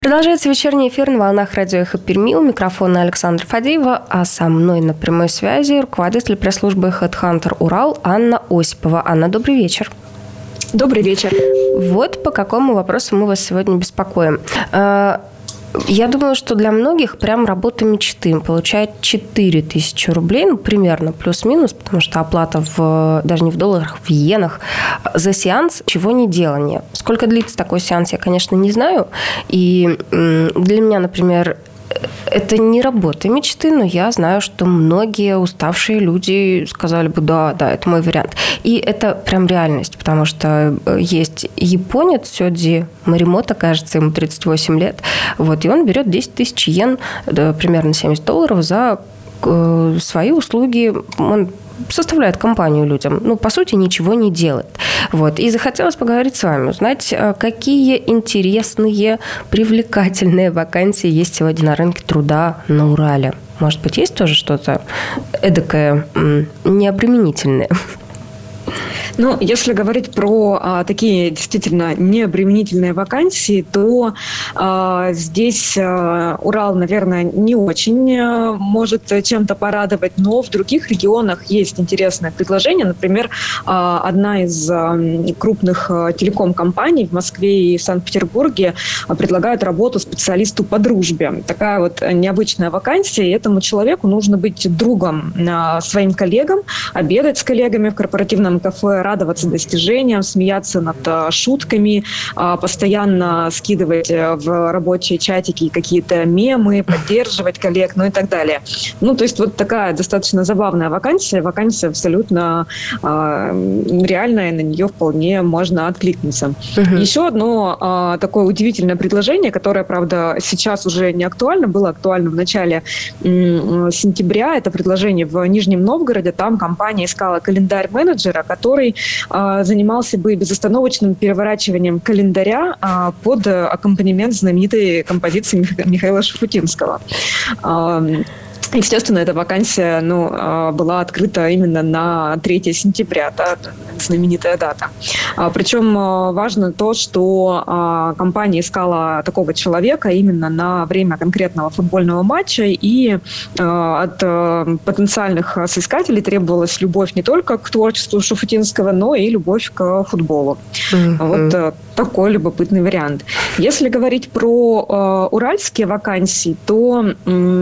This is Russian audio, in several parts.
Продолжается вечерний эфир на волнах радио «Эхо Перми». У микрофона Александра Фадеева, а со мной на прямой связи руководитель пресс-службы HeadHunter Урал Анна Осипова. Анна, добрый вечер. Добрый вечер. Вот по какому вопросу мы вас сегодня беспокоим. Я думаю, что для многих прям работа мечты. Получать 4000 рублей, ну, примерно, плюс-минус, потому что оплата даже не в долларах, в иенах, за сеанс чего не делания. Сколько длится такой сеанс, я, конечно, не знаю. И для меня, например, это не работа мечты, но я знаю, что многие уставшие люди сказали бы, да, это мой вариант. И это прям реальность, потому что есть японец Сёдзи Моримото, кажется, ему 38 лет, вот, и он берет 10 тысяч йен, примерно $70, за свои услуги. Он составляет компанию людям, ну, по сути, ничего не делает. Вот. И захотелось поговорить с вами, узнать, какие интересные, привлекательные вакансии есть сегодня на рынке труда на Урале. Может быть, есть тоже что-то эдакое необременительное? Ну, если говорить про такие действительно необременительные вакансии, то здесь Урал, наверное, не очень может чем-то порадовать, но в других регионах есть интересное предложение. Например, одна из крупных телеком-компаний в Москве и Санкт-Петербурге предлагает работу специалисту по дружбе. Такая вот необычная вакансия, и этому человеку нужно быть другом своим коллегам, обедать с коллегами в корпоративном кафе, радоваться достижениям, смеяться над шутками, постоянно скидывать в рабочие чатики какие-то мемы, поддерживать коллег, ну и так далее. Ну, то есть вот такая достаточно забавная вакансия абсолютно реальная, на нее вполне можно откликнуться. Еще одно такое удивительное предложение, которое, правда, сейчас уже не актуально, было актуально в начале сентября, это предложение в Нижнем Новгороде, там компания искала календарь-менеджера, который занимался бы безостановочным переворачиванием календаря под аккомпанемент знаменитой композиции Михаила Шуфутинского. Естественно, эта вакансия была открыта именно на 3 сентября, да, знаменитая дата. Причем важно то, что компания искала такого человека именно на время конкретного футбольного матча, и от потенциальных соискателей требовалась любовь не только к творчеству Шуфутинского, но и любовь к футболу. Вот такой любопытный вариант. Если говорить про уральские вакансии, то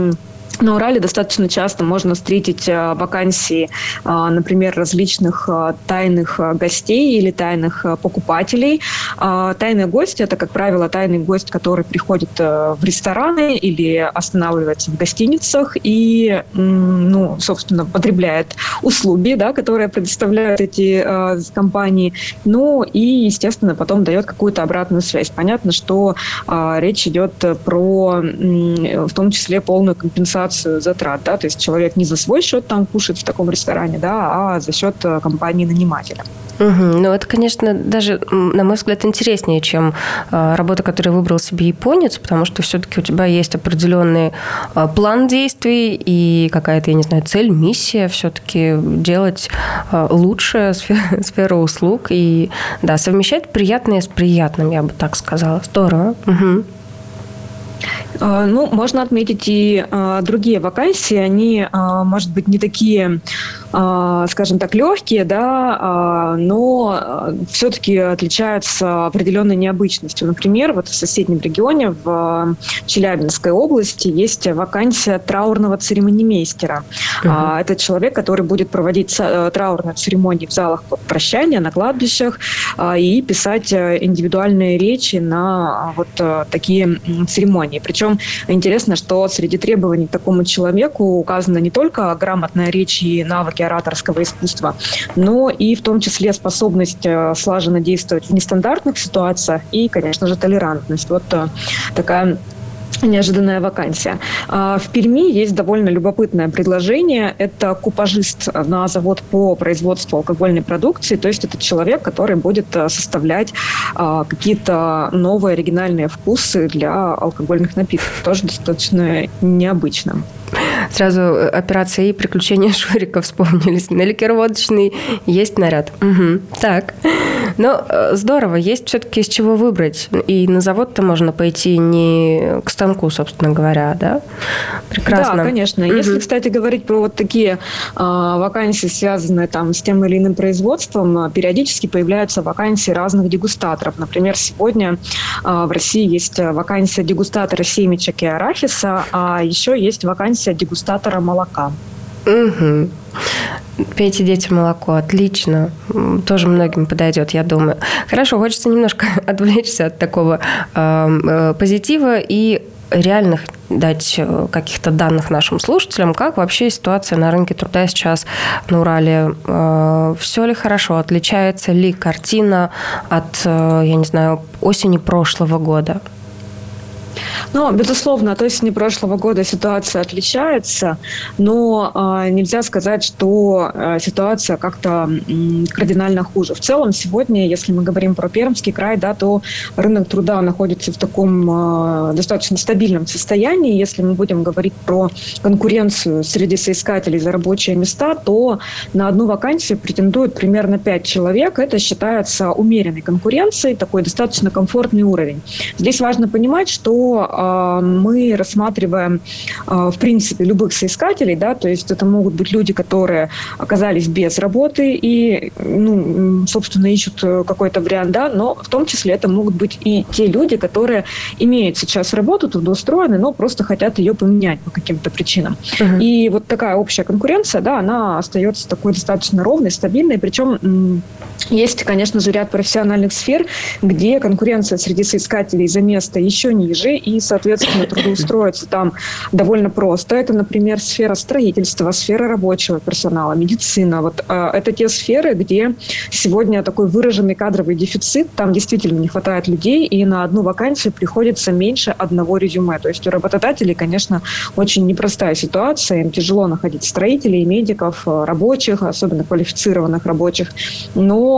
на Урале достаточно часто можно встретить вакансии, например, различных тайных гостей или тайных покупателей. Тайные гости – это, как правило, тайный гость, который приходит в рестораны или останавливается в гостиницах и, собственно, потребляет услуги, да, которые предоставляют эти компании. Ну и, естественно, потом дает какую-то обратную связь. Понятно, что речь идет про, в том числе, полную компенсацию затрат, да, то есть человек не за свой счет там кушает в таком ресторане, да, а за счет компании-нанимателя. Ну, это, конечно, даже, на мой взгляд, интереснее, чем работа, которую выбрал себе японец, потому что все-таки у тебя есть определенный план действий и какая-то, я не знаю, цель, миссия все-таки делать лучше сферу услуг и, да, совмещать приятное с приятным, я бы так сказала. Здорово. Ну, можно отметить и другие вакансии. Они, может быть, не такие, скажем так, легкие, да, но все-таки отличаются определенной необычностью. Например, вот в соседнем регионе, в Челябинской области, есть вакансия траурного церемонимейстера. Это человек, который будет проводить траурные церемонии в залах прощания, на кладбищах и писать индивидуальные речи на вот такие церемонии. Причем интересно, что среди требований к такому человеку указана не только грамотная речь и навыки ораторского искусства, но и в том числе способность слаженно действовать в нестандартных ситуациях и, конечно же, толерантность. Вот такая неожиданная вакансия. В Перми есть довольно любопытное предложение. Это купажист на завод по производству алкогольной продукции. То есть это человек, который будет составлять какие-то новые оригинальные вкусы для алкогольных напитков. Тоже достаточно необычно. Сразу операция и приключения Шурика вспомнились. На ликер-водочный есть наряд. Так. Ну, здорово. Есть все-таки из чего выбрать. И на завод-то можно пойти не к станку, собственно говоря, да? Прекрасно. Да, конечно. Если, кстати, говорить про вот такие вакансии, связанные там с тем или иным производством, периодически появляются вакансии разных дегустаторов. Например, сегодня в России есть вакансия дегустатора семечек и арахиса, а еще есть вакансия дегустатора молока. Угу. Пейте, дети, молоко. Отлично. Тоже многим подойдет, я думаю. Хорошо, хочется немножко отвлечься от такого позитива и реальных дать каких-то данных нашим слушателям, как вообще ситуация на рынке труда сейчас на Урале. Все ли хорошо? Отличается ли картина от, я не знаю, осени прошлого года? Ну, безусловно, от осени прошлого года ситуация отличается, но нельзя сказать, что ситуация как-то кардинально хуже. В целом, сегодня, если мы говорим про Пермский край, да, то рынок труда находится в таком достаточно стабильном состоянии. Если мы будем говорить про конкуренцию среди соискателей за рабочие места, то на одну вакансию претендует примерно 5 человек. Это считается умеренной конкуренцией, такой достаточно комфортный уровень. Здесь важно понимать, что мы рассматриваем, в принципе, любых соискателей, да, то есть это могут быть люди, которые оказались без работы и, собственно, ищут какой-то вариант, да, но в том числе это могут быть и те люди, которые имеют сейчас работу, трудоустроены, но просто хотят ее поменять по каким-то причинам. Uh-huh. И вот такая общая конкуренция, да, она остается такой достаточно ровной, стабильной, причем есть, конечно же, ряд профессиональных сфер, где конкуренция среди соискателей за место еще ниже, и, соответственно, трудоустроиться там довольно просто. Это, например, сфера строительства, сфера рабочего персонала, медицина. Вот это те сферы, где сегодня такой выраженный кадровый дефицит, там действительно не хватает людей, и на одну вакансию приходится меньше одного резюме. То есть у работодателей, конечно, очень непростая ситуация, им тяжело находить строителей, медиков, рабочих, особенно квалифицированных рабочих, но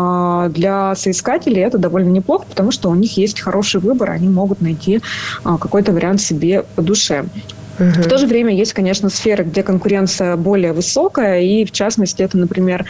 для соискателей это довольно неплохо, потому что у них есть хороший выбор, они могут найти какой-то вариант себе по душе. В то же время есть, конечно, сферы, где конкуренция более высокая, и в частности это, например,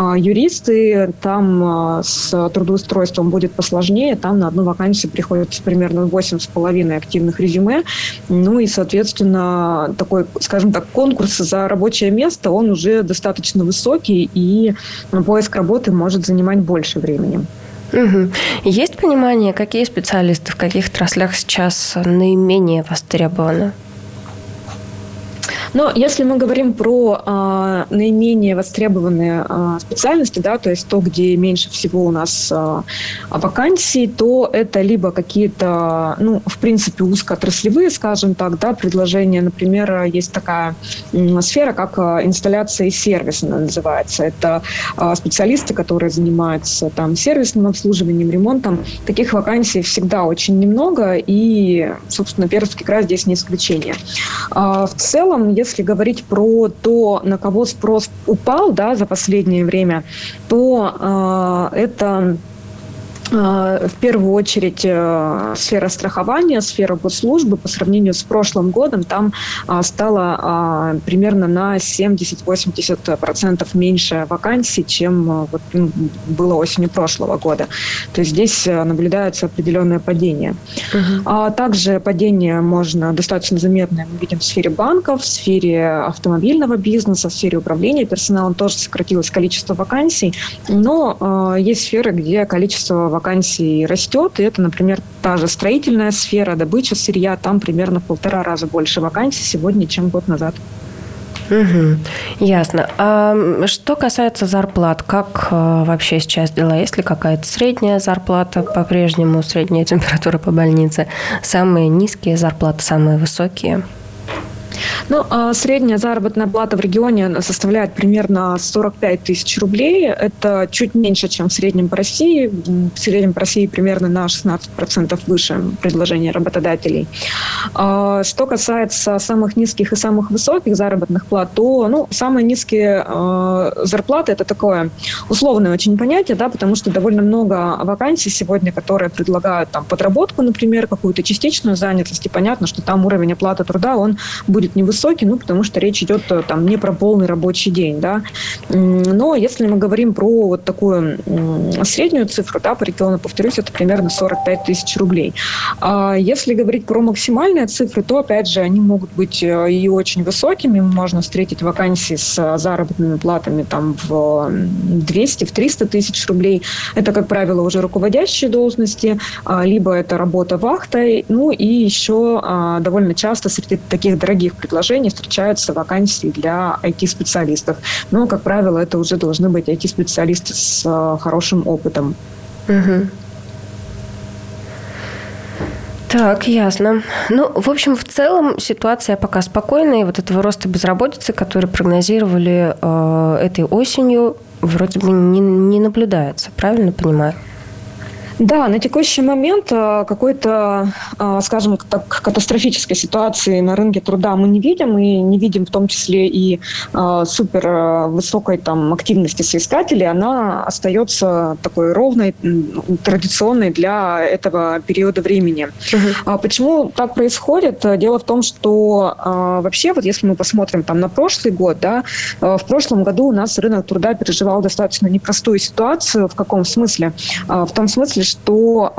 юристы, там с трудоустройством будет посложнее, там на одну вакансию приходится примерно 8,5 активных резюме, ну и, соответственно, такой, скажем так, конкурс за рабочее место, он уже достаточно высокий, и поиск работы может занимать больше времени. Угу. Есть понимание, какие специалисты в каких отраслях сейчас наименее востребованы? Но если мы говорим про наименее востребованные специальности, да, то есть то, где меньше всего у нас вакансий, то это либо какие-то, в принципе, узкоотраслевые, скажем так, да, предложения. Например, есть такая сфера, как инсталляция и сервис, она называется. Это специалисты, которые занимаются там сервисным обслуживанием, ремонтом. Таких вакансий всегда очень немного, и, собственно, Пермский край здесь не исключение. В целом, если говорить про то, на кого спрос упал, да, за последнее время, то это в первую очередь сфера страхования, сфера госслужбы. По сравнению с прошлым годом там стало примерно на 70-80% меньше вакансий, чем было осенью прошлого года. То есть здесь наблюдается определенное падение. А также падение достаточно заметное мы видим в сфере банков, в сфере автомобильного бизнеса, в сфере управления персоналом тоже сократилось количество вакансий, но есть сферы, где количество вакансий растет, и это, например, та же строительная сфера, добыча сырья, там примерно в 1,5 раза больше вакансий сегодня, чем год назад. Угу. Ясно. А что касается зарплат, как вообще сейчас дела? Есть ли какая-то средняя зарплата по-прежнему, средняя температура по больнице? Самые низкие зарплаты, самые высокие? Средняя заработная плата в регионе составляет примерно 45 тысяч рублей. Это чуть меньше, чем в среднем по России. В среднем по России примерно на 16% выше предложения работодателей. Что касается самых низких и самых высоких заработных плат, то самые низкие зарплаты – это такое условное очень понятие, да, потому что довольно много вакансий сегодня, которые предлагают там подработку, например, какую-то частичную занятость, и понятно, что там уровень оплаты труда, он будет невысокий, потому что речь идет там не про полный рабочий день, да. Но если мы говорим про вот такую среднюю цифру, да, по региону, повторюсь, это примерно 45 тысяч рублей. А если говорить про максимальные цифры, то, опять же, они могут быть и очень высокими. Можно встретить вакансии с заработными платами там в 200-300 тысяч рублей. Это, как правило, уже руководящие должности, либо это работа вахтой. И еще довольно часто среди таких дорогих предложений встречаются вакансии для IT-специалистов. Но, как правило, это уже должны быть IT-специалисты с хорошим опытом. Угу. Так, ясно. В общем, в целом ситуация пока спокойная. И вот этого роста безработицы, который прогнозировали этой осенью, вроде бы не наблюдается. Правильно понимаю? Да, на текущий момент какой-то, скажем так, катастрофической ситуации на рынке труда мы не видим, и не видим в том числе и супер высокой там активности соискателей. Она остается такой ровной, традиционной для этого периода времени. Почему так происходит? Дело в том, что вообще, вот если мы посмотрим там на прошлый год, да, в прошлом году у нас рынок труда переживал достаточно непростую ситуацию. В каком смысле? В том смысле, что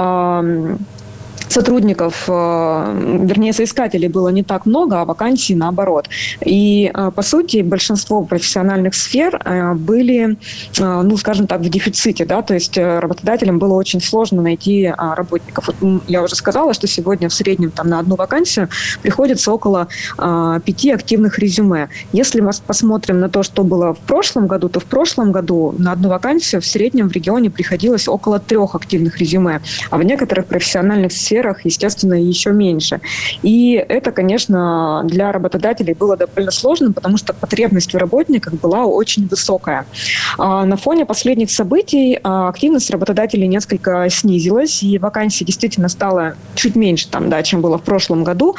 сотрудников, вернее, соискателей было не так много, а вакансий наоборот. И, по сути, большинство профессиональных сфер были, скажем так, в дефиците, да, то есть работодателям было очень сложно найти работников. Вот я уже сказала, что сегодня в среднем там на одну вакансию приходится около 5 активных резюме. Если мы посмотрим на то, что было в прошлом году, то в прошлом году на одну вакансию в среднем в регионе приходилось около 3 активных резюме, а в некоторых профессиональных сферах, естественно, еще меньше. И это, конечно, для работодателей было довольно сложно, потому что потребность в работниках была очень высокая. На фоне последних событий активность работодателей несколько снизилась, и вакансий действительно стало чуть меньше, чем было в прошлом году,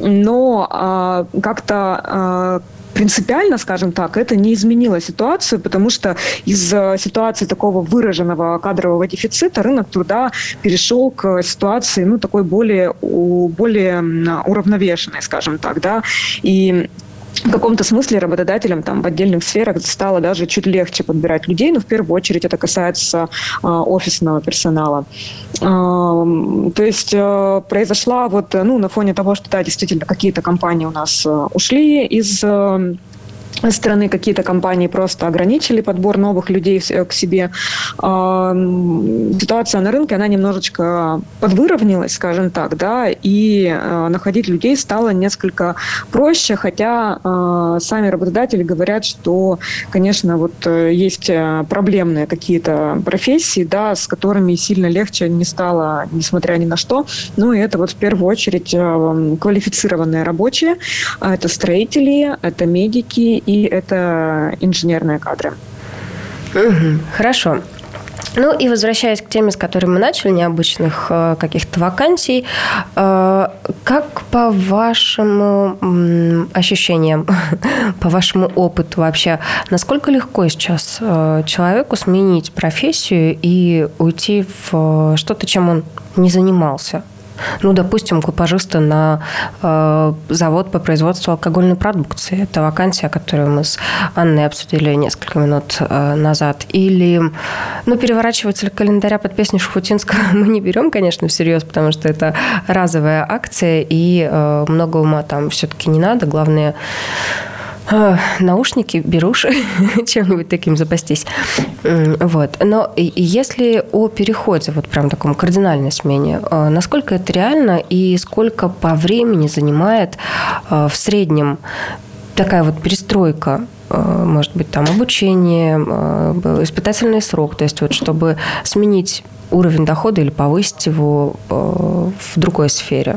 но как-то принципиально, скажем так, это не изменило ситуацию, потому что из ситуации такого выраженного кадрового дефицита рынок труда перешел к ситуации, такой более уравновешенной, скажем так, да, и в каком-то смысле работодателям там в отдельных сферах стало даже чуть легче подбирать людей, но в первую очередь это касается офисного персонала. То есть произошла на фоне того, что да, действительно какие-то компании у нас ушли из страны, какие-то компании просто ограничили подбор новых людей к себе. Ситуация на рынке, она немножечко подвыровнялась, скажем так, да, и находить людей стало несколько проще, хотя сами работодатели говорят, что, конечно, есть проблемные какие-то профессии, да, с которыми сильно легче не стало, несмотря ни на что. И это в первую очередь квалифицированные рабочие, это строители, это медики, и это инженерные кадры. Хорошо. И возвращаясь к теме, с которой мы начали, необычных каких-то вакансий, как по вашим ощущениям, по вашему опыту вообще, насколько легко сейчас человеку сменить профессию и уйти в что-то, чем он не занимался? Допустим, купажиста на завод по производству алкогольной продукции. Это вакансия, которую мы с Анной обсудили несколько минут назад. Или, переворачиватель календаря под песню Шуфутинского мы не берем, конечно, всерьез, потому что это разовая акция, и много ума там все-таки не надо. Главное, наушники, беруши, чем-нибудь таким запастись. Но если о переходе, прям таком кардинальной смене, насколько это реально и сколько по времени занимает в среднем такая перестройка, может быть, там обучение, испытательный срок, то есть чтобы сменить уровень дохода или повысить его в другой сфере?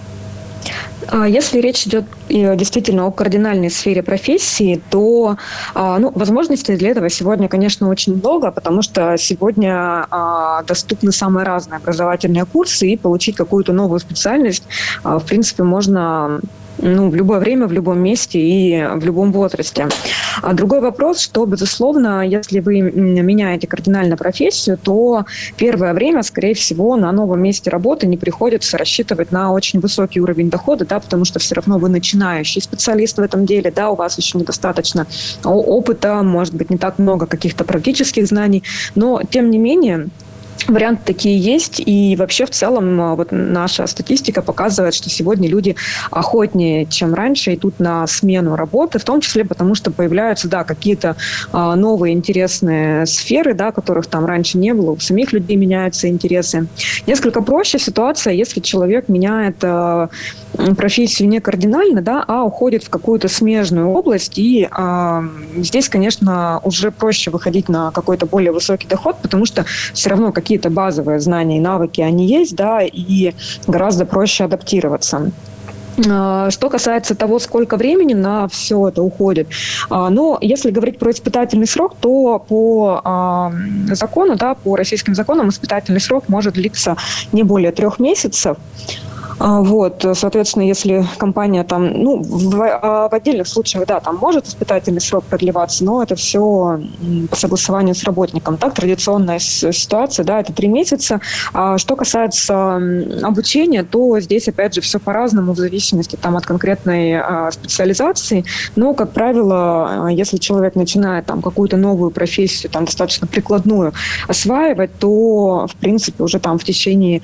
Если речь идет действительно о кардинальной сфере профессии, то возможностей для этого сегодня, конечно, очень много, потому что сегодня доступны самые разные образовательные курсы, и получить какую-то новую специальность, в принципе, можно в любое время, в любом месте и в любом возрасте. А другой вопрос, что, безусловно, если вы меняете кардинально профессию, то первое время, скорее всего, на новом месте работы не приходится рассчитывать на очень высокий уровень дохода, да, потому что все равно вы начинающий специалист в этом деле, да, у вас еще недостаточно опыта, может быть, не так много каких-то практических знаний, но, тем не менее, варианты такие есть, и вообще в целом вот наша статистика показывает, что сегодня люди охотнее, чем раньше, идут на смену работы, в том числе потому, что появляются, да, какие-то новые интересные сферы, да, которых там раньше не было, у самих людей меняются интересы. Несколько проще ситуация, если человек меняет профессию не кардинально, да, а уходит в какую-то смежную область, и здесь, конечно, уже проще выходить на какой-то более высокий доход, потому что все равно какие-то базовые знания и навыки, они есть, да, и гораздо проще адаптироваться. Что касается того, сколько времени на все это уходит, но если говорить про испытательный срок, то по закону, да, по российским законам испытательный срок может длиться не более 3 месяцев. Вот, соответственно, если компания там, в отдельных случаях, да, там может испытательный срок продлеваться, но это все по согласованию с работником. Так, традиционная ситуация, да, это 3 месяца. А что касается обучения, то здесь, опять же, все по-разному в зависимости там от конкретной специализации. Но, как правило, если человек начинает там какую-то новую профессию, там достаточно прикладную осваивать, то, в принципе, уже там в течение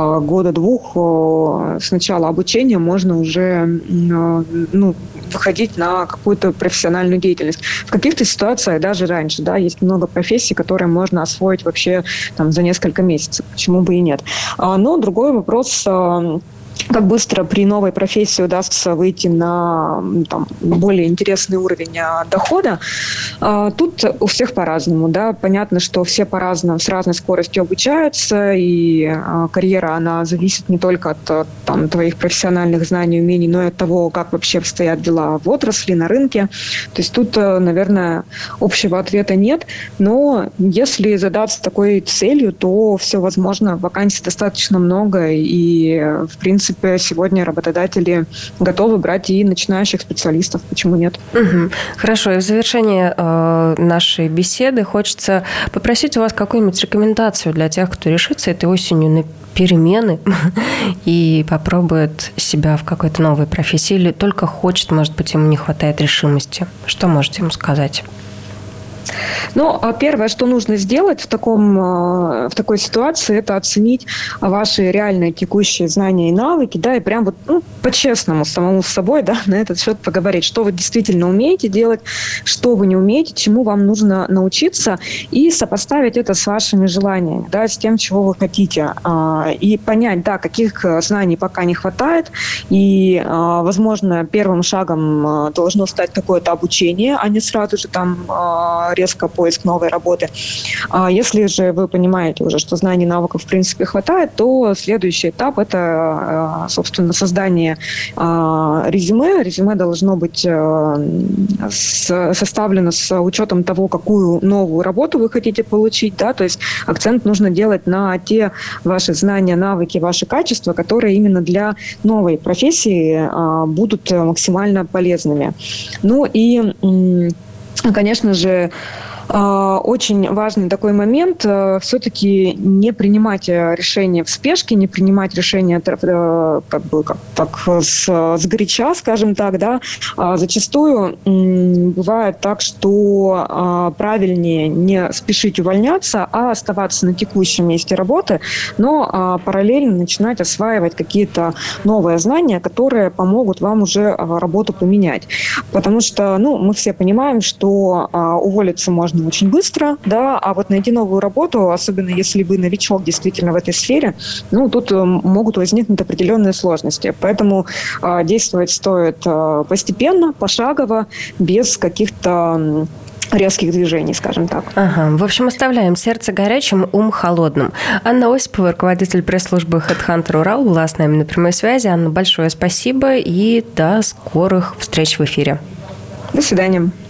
года-двух с начала обучения можно уже выходить на какую-то профессиональную деятельность. В каких-то ситуациях даже раньше, да, есть много профессий, которые можно освоить вообще там за несколько месяцев. Почему бы и нет? Но другой вопрос, как быстро при новой профессии удастся выйти на там, более интересный уровень дохода. Тут у всех по-разному. Да? Понятно, что все по-разному, с разной скоростью обучаются, и карьера, она зависит не только от там, твоих профессиональных знаний и умений, но и от того, как вообще обстоят дела в отрасли, на рынке. То есть тут, наверное, общего ответа нет. Но если задаться такой целью, то все возможно. Вакансий достаточно много, и, в принципе, сегодня работодатели готовы брать и начинающих специалистов. Почему нет? Угу. Хорошо. И в завершение нашей беседы хочется попросить у вас какую-нибудь рекомендацию для тех, кто решится этой осенью на перемены и попробует себя в какой-то новой профессии или только хочет, может быть, ему не хватает решимости. Что можете ему сказать? Первое, что нужно сделать в такой ситуации, это оценить ваши реальные текущие знания и навыки, да, и прям вот по-честному самому с собой, да, на этот счет поговорить, что вы действительно умеете делать, что вы не умеете, чему вам нужно научиться, и сопоставить это с вашими желаниями, да, с тем, чего вы хотите, и понять, да, каких знаний пока не хватает, и, возможно, первым шагом должно стать какое-то обучение, а не сразу же там резко поиск новой работы. Если же вы понимаете уже, что знаний и навыков в принципе хватает, то следующий этап – это, собственно, создание резюме. Резюме должно быть составлено с учетом того, какую новую работу вы хотите получить. Да? То есть акцент нужно делать на те ваши знания, навыки, ваши качества, которые именно для новой профессии будут максимально полезными. Конечно же, очень важный такой момент все-таки не принимать решения в спешке, не принимать решения сгоряча, скажем так, да. Зачастую бывает так, что правильнее не спешить увольняться, а оставаться на текущем месте работы, но параллельно начинать осваивать какие-то новые знания, которые помогут вам уже работу поменять. Потому что, мы все понимаем, что уволиться можно очень быстро, да, а вот найти новую работу, особенно если вы новичок действительно в этой сфере, тут могут возникнуть определенные сложности. Поэтому действовать стоит постепенно, пошагово, без каких-то резких движений, скажем так. Ага. В общем, оставляем сердце горячим, ум холодным. Анна Осипова, руководитель пресс-службы HeadHunter Урал, была с нами на прямой связи. Анна, большое спасибо и до скорых встреч в эфире. До свидания.